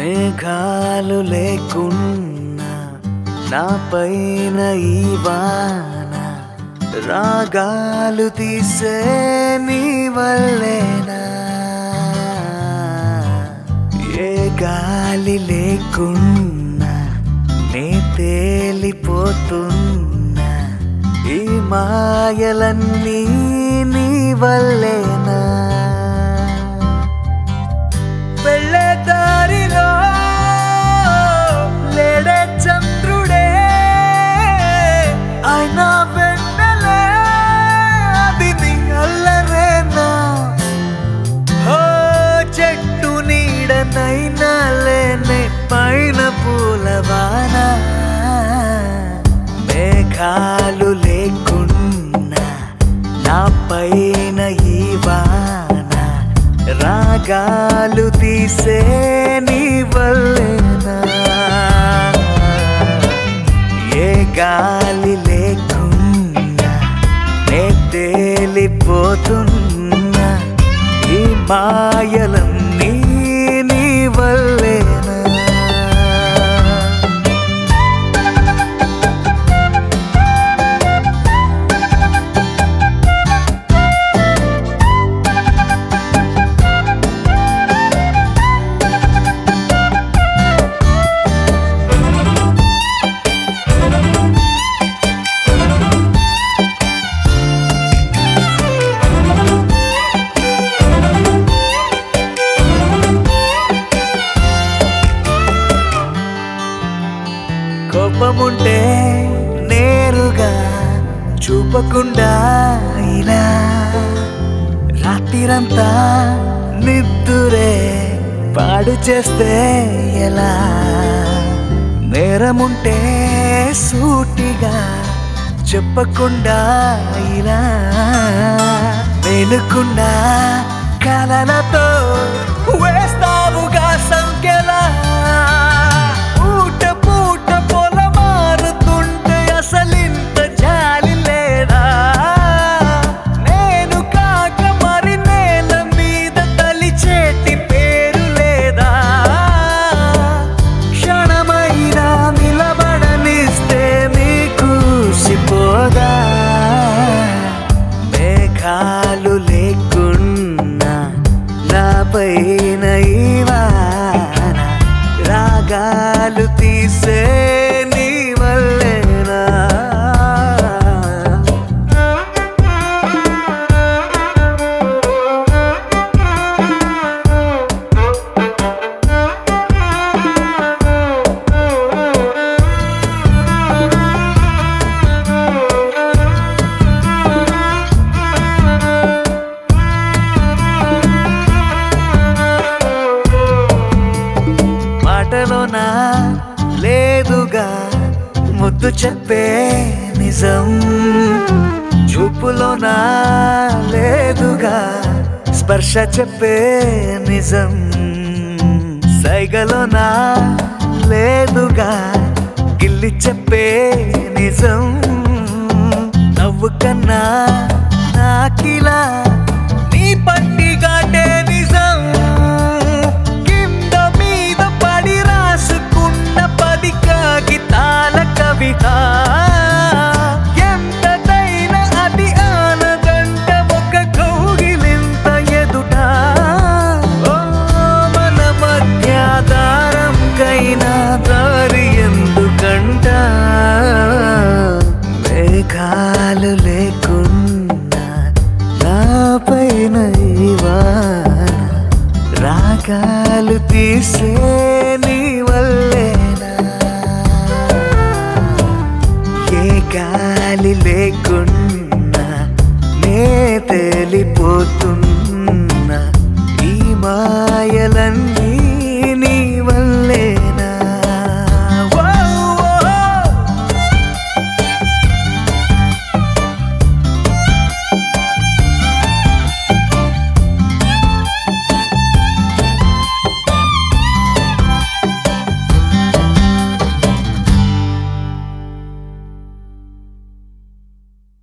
మేఘాలు లేకున్నా నా పైన ఈ వాన రాగాలు తీసే నీ వల్లేనా ఏ గాలి లేకున్నా నే తేలిపోతున్నా ఈ మాయలన్నీ నీ వల్లేనా వెళ్ళే దారిలో లేడే చంద్రుడే అయినా వెన్నెలే అది నీ అల్లరేనా ఓ చెట్టు నీడనైనా లేనే పైన పూలవాన మేఘాలు లేకున్నా నా పైన ఈ వాన రాగాలు తీసే నీ వల్లేనా ఏ గాలి లేకున్నా నే తేలిపోతున్నా ఈ మాయలన్నీ నీ వల్లేనా కోపముంటే నేరుగా చూపకుండా ఇలా రాత్రిరంతా నిద్దురే పాడు చేస్తే ఎలా నేరముంటే సూటిగా చెప్పకుండా ఇలా మేలుకుండా కలలతో వేస్తావుగా సంఖ్యలా మేఘాలు లేకున్నా నా పైన ఈ వాన రాగాలు తీసే నీ వల్లేనా మాటలోనా లేదుగా ముద్దు చెప్పే నిజం చూపులోనా లేదుగా స్పర్శ చెప్పే నిజం సైగలోనా లేదుగా గిల్లి చెప్పే నిజం నవ్వు కన్నా నాకిలా నీ పట్టి కాటే నిజం కాగితాల కవిత ఎంతైనా అది ఆనదంట ఒక కౌగిలింత ఎదుట మన మధ్య దారంకైనా దారి ఎందుకంట మేఘాలు లేకున్నా నా పైన ఈ వాన రాగాలు తీసే నీ వల్లేనా గాలి లేకున్నా నే తేలిపోతున్నా